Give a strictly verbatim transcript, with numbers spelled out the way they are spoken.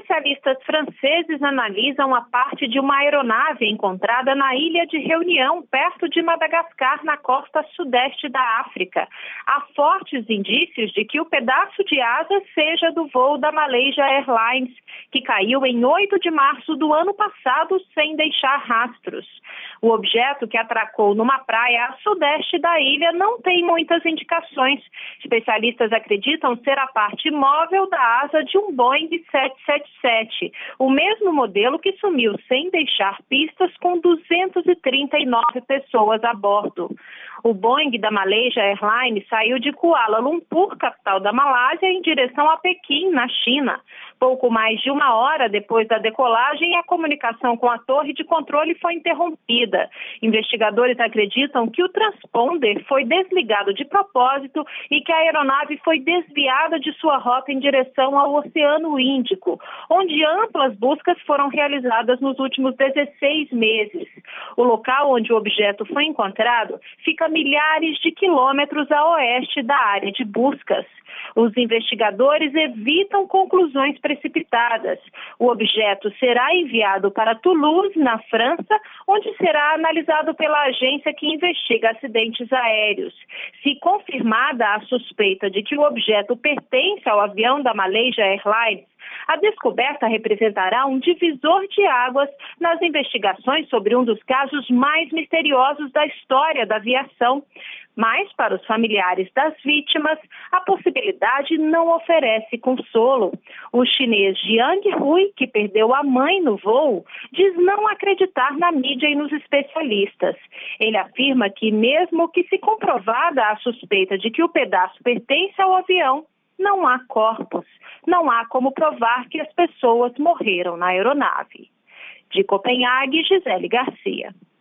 Especialistas franceses analisam a parte de uma aeronave encontrada na ilha de Reunião, perto de Madagascar, na costa sudeste da África. Há fortes indícios de que o pedaço de asa seja do voo da Malaysia Airlines, que caiu em oito de março do ano passado sem deixar rastros. O objeto, que atracou numa praia a sudeste da ilha, não tem muitas indicações. Especialistas acreditam ser a parte móvel da asa de um Boeing sete sete sete, o mesmo modelo que sumiu sem deixar pistas, com duzentas e trinta e nove pessoas a bordo. O Boeing da Malaysia Airlines saiu de Kuala Lumpur, capital da Malásia, em direção a Pequim, na China. Pouco mais de uma hora depois da decolagem, a comunicação com a torre de controle foi interrompida. Investigadores acreditam que o transponder foi desligado de propósito e que a aeronave foi desviada de sua rota em direção ao Oceano Índico, onde amplas buscas foram realizadas nos últimos dezesseis meses. O local onde o objeto foi encontrado fica a milhares de quilômetros a oeste da área de buscas. Os investigadores evitam conclusões precipitadas. O objeto será enviado para Toulouse, na França, onde será analisado pela agência que investiga acidentes aéreos. Se confirmada a suspeita de que o objeto pertence ao avião da Malaysia Airlines, a descoberta representará um divisor de águas nas investigações sobre um dos casos mais misteriosos da história da aviação. Mas, para os familiares das vítimas, a possibilidade não oferece consolo. O chinês Jiang Hui, que perdeu a mãe no voo, diz não acreditar na mídia e nos especialistas. Ele afirma que, mesmo que se comprovada a suspeita de que o pedaço pertence ao avião, não há corpos, não há como provar que as pessoas morreram na aeronave. De Copenhague, Gisele Garcia.